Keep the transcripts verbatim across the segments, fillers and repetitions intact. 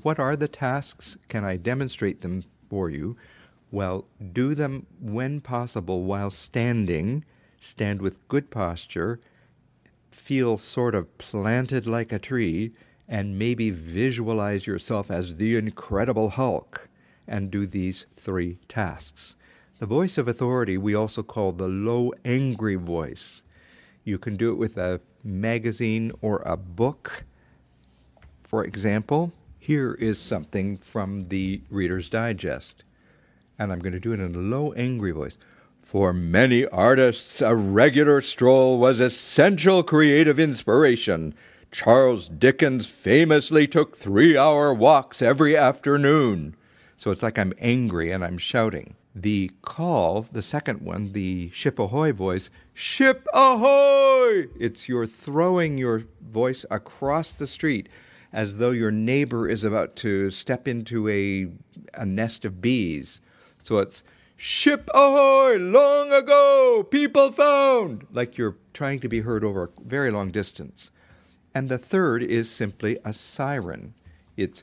what are the tasks? Can I demonstrate them for you? Well, do them when possible while standing. Stand with good posture. Feel sort of planted like a tree, and maybe visualize yourself as the Incredible Hulk, and do these three tasks. The voice of authority we also call the low, angry voice. You can do it with a magazine or a book. For example, here is something from the Reader's Digest, and I'm going to do it in a low, angry voice. For many artists, a regular stroll was essential creative inspiration. Charles Dickens famously took three-hour walks every afternoon. So it's like I'm angry and I'm shouting. The call, the second one, the ship ahoy voice, ship ahoy! It's you're throwing your voice across the street as though your neighbor is about to step into a, a nest of bees. So it's ship ahoy, long ago, people found, like you're trying to be heard over a very long distance. And the third is simply a siren. It's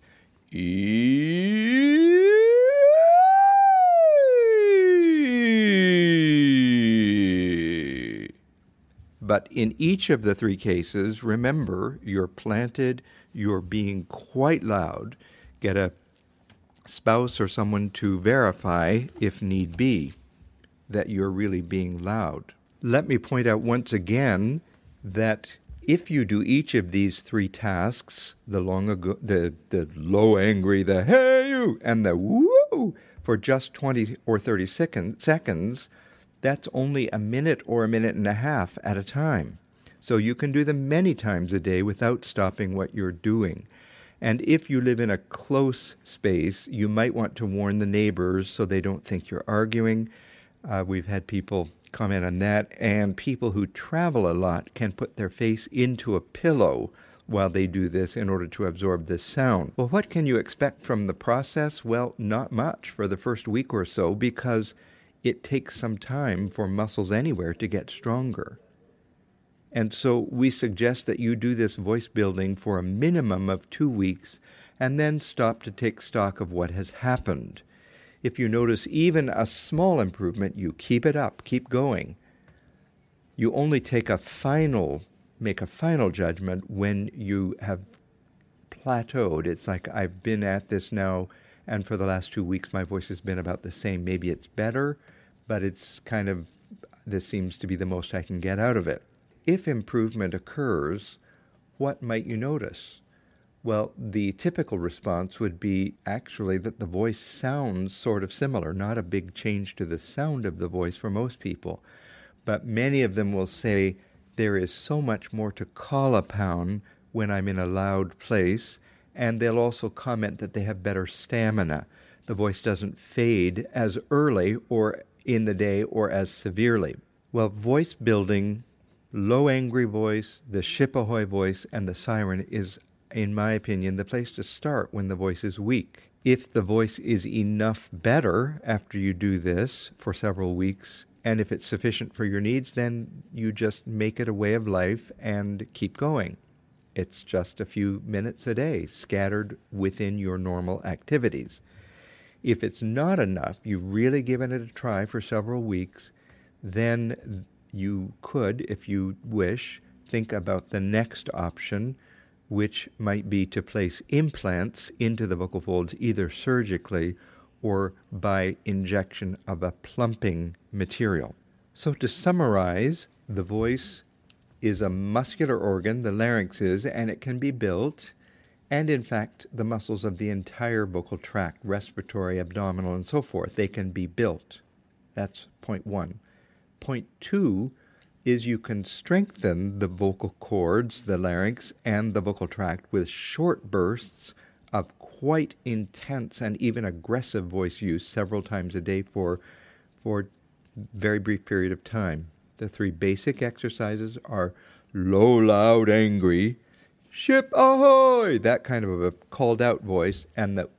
e. But in each of the three cases, remember, you're planted, you're being quite loud. Get a spouse or someone to verify, if need be, that you're really being loud. Let me point out once again that if you do each of these three tasks, the long ago, the, the low angry, the hey you, and the woo, for just twenty or thirty second, seconds, that's only a minute or a minute and a half at a time. So you can do them many times a day without stopping what you're doing. And if you live in a close space, you might want to warn the neighbors so they don't think you're arguing. Uh, we've had people comment on that, and people who travel a lot can put their face into a pillow while they do this in order to absorb this sound. Well, what can you expect from the process? Well, not much for the first week or so, because it takes some time for muscles anywhere to get stronger. And so we suggest that you do this voice building for a minimum of two weeks and then stop to take stock of what has happened. If you notice even a small improvement, you keep it up, keep going. You only take a final, make a final judgment when you have plateaued. It's like, I've been at this now, and for the last two weeks my voice has been about the same. Maybe it's better, but it's kind of, this seems to be the most I can get out of it. If improvement occurs, what might you notice? Well, the typical response would be actually that the voice sounds sort of similar, not a big change to the sound of the voice for most people. But many of them will say, there is so much more to call upon when I'm in a loud place, and they'll also comment that they have better stamina. The voice doesn't fade as early or in the day or as severely. Well, voice building, low angry voice, the ship ahoy voice, and the siren is, in my opinion, the place to start when the voice is weak. If the voice is enough better after you do this for several weeks, and if it's sufficient for your needs, then you just make it a way of life and keep going. It's just a few minutes a day scattered within your normal activities. If it's not enough, you've really given it a try for several weeks, then you could, if you wish, think about the next option, which might be to place implants into the vocal folds either surgically or by injection of a plumping material. So to summarize, the voice is a muscular organ, the larynx is, and it can be built, and in fact the muscles of the entire vocal tract, respiratory, abdominal, and so forth, they can be built. That's point one. Point two is you can strengthen the vocal cords, the larynx, and the vocal tract with short bursts of quite intense and even aggressive voice use several times a day for for very brief period of time. The three basic exercises are low, loud, angry, ship ahoy, that kind of a called out voice, and the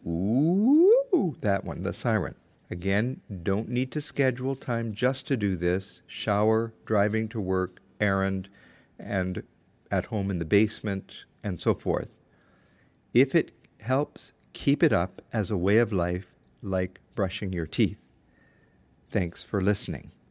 ooh, that one, the siren. Again, don't need to schedule time just to do this. Shower, driving to work, errand, and at home in the basement, and so forth. If it helps, Keep it up as a way of life, like brushing your teeth. Thanks for listening.